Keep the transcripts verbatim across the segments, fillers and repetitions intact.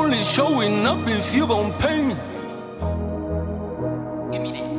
only showing up if you gon' pay me. Give me that.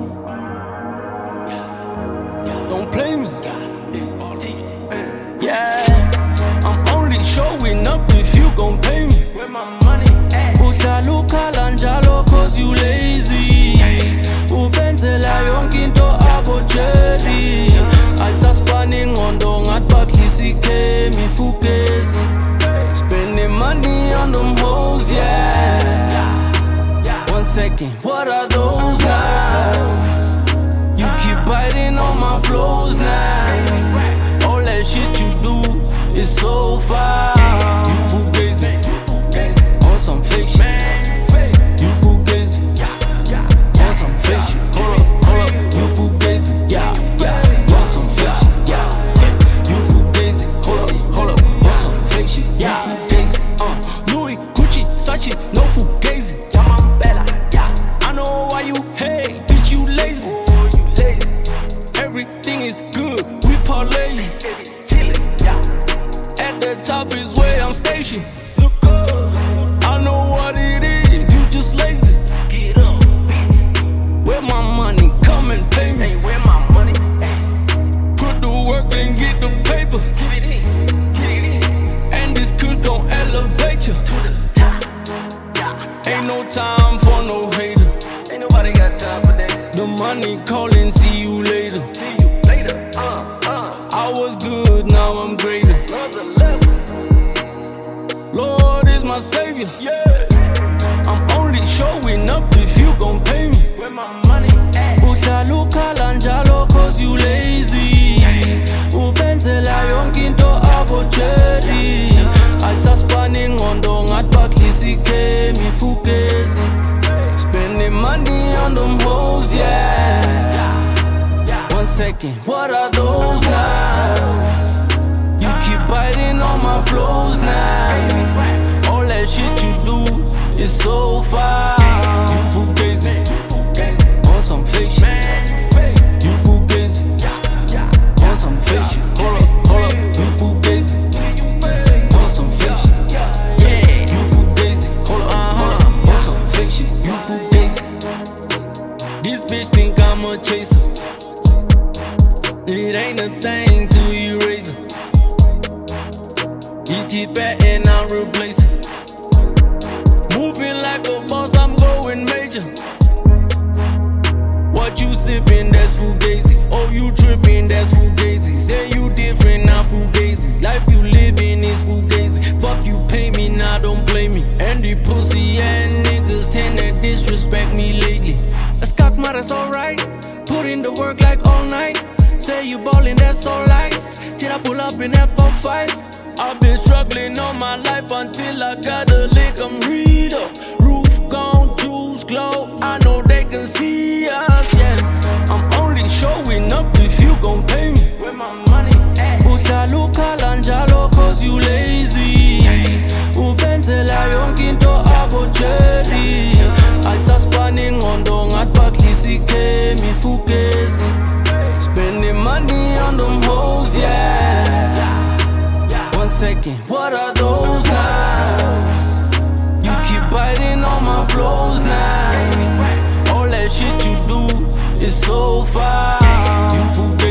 Yeah. Yeah. Don't play me. Yeah. Yeah, I'm only showing up if you gon' pay me. Where my money at? Uhlala njalo cause you lazy. Ubenzela yonke into abotsheli. Ayisaspani ingqondo ngathi bakhisi ikhemi fukezi. Spending money on them hoes, yeah. One second, what are those now? You keep biting on my flows now. All that shit you do is so far. You fugazi, on some fake shit. You fugazi, on some fake shit. Hold up, hold up, you fugazi, yeah, yeah, on some fake shit, yeah. You fugazi, hold up, hold up, on some fake shit, yeah. Fugazi, uh, Louis, Gucci, Sachi, no fugazi. I know why you hate, bitch, you lazy. Everything is good, we parlay. At the top is where I'm stationed. I know what it is, you just lazy. Where my money, come and pay me. Where my money? Put the work and get the paper. And this could gon' elevate you. Ain't no time for no hater. Ain't nobody got time for that. The money calling, see you later. See you later. Uh, uh. I was good, now I'm greater. Another level. Lord is my savior. Yeah. I'm only showing up if you gon' pay me. Where my money at? Uhlala njalo cause you lazy. Ubenzela yonke into abotsheli. Ayisaspani ingqondo ngathi bakhisi ikhemi fukezi. Spending money on them hoes, yeah. One second, what are those now? You keep biting on my flows now. All that shit you do is so far. You fugazi, on some fake shit. You fugazi, on some fake shit. Hold up, hold up, you fugazi, on some fake shit. Yeah, you fugazi, hold up, hold up, on some fake shit. You fugazi. This bitch think I'm a chaser. It ain't a thing till you raise it. E T back and I'll replace it. Moving like a boss, I'm going major. What you sippin', that's fugazi. Oh, you trippin', that's fugazi. Say you different, not fugazi. Life you livin' is fugazi. Fuck you, pay me, now don't play me. And the pussy and niggas tend to disrespect me lately. That's cockma, that's alright. Put in the work like all night. Say you ballin', that's all lights. Till I pull up in F four five. I've been struggling all my life until I got a lick, I'm reader. Roof gone, jewels glow, I know they can see us, yeah. I'm only showing up if you gon' pay me. Where my money at? Uhlala njalo cause you lazy. Ubenzela yonke into abotsheli. Ayisaspani ingqondo ngathi bakhisi ikhemi fukezi. Spending money on them hoes, yeah. One second, what are those now? You keep biting on my flows now. All that shit you do is so far. You